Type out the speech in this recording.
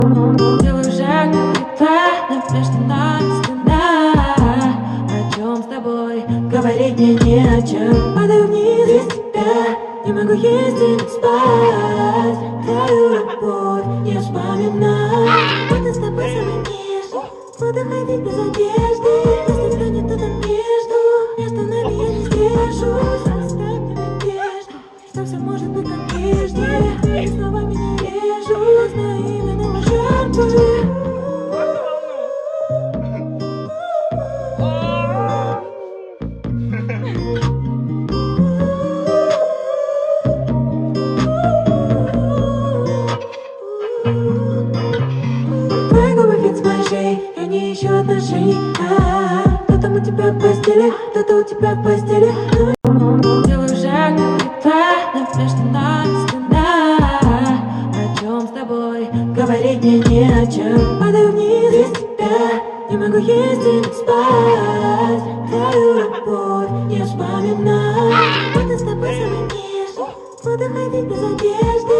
Делаю шаг неправильно, между нами стена. О чем с тобой говорить мне не о чем. Падаю вниз без тебя, не могу есть и не спать. Твою любовь не вспоминать. Буду с тобой самый нежный, буду ходить без одежды. Если станет кто-то между нами я не сдержусь. Оставь мне надежду, что все может быть как прежде. Ты снова меня режут, но именно мы жертвы. Твои губы вид с моей шеи, я не ищу отношений. Кто там у тебя в постели, кто-то у тебя в постели. Делаю шаг неправильно, между нами стена. О чем с тобой говорить мне не о чем. Падаю вниз без тебя, не могу есть и не спать. Твою любовь не вспоминать. Буду с тобой самый нежный, буду ходить без одежды.